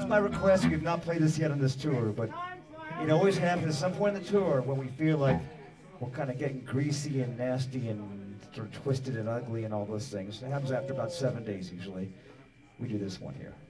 my request. We've not played this yet on this tour, but it always happens at some point in the tour when we feel like we're kind of getting greasy and nasty and sort of twisted and ugly and all those things. It happens after about 7 days usually. We do this one here.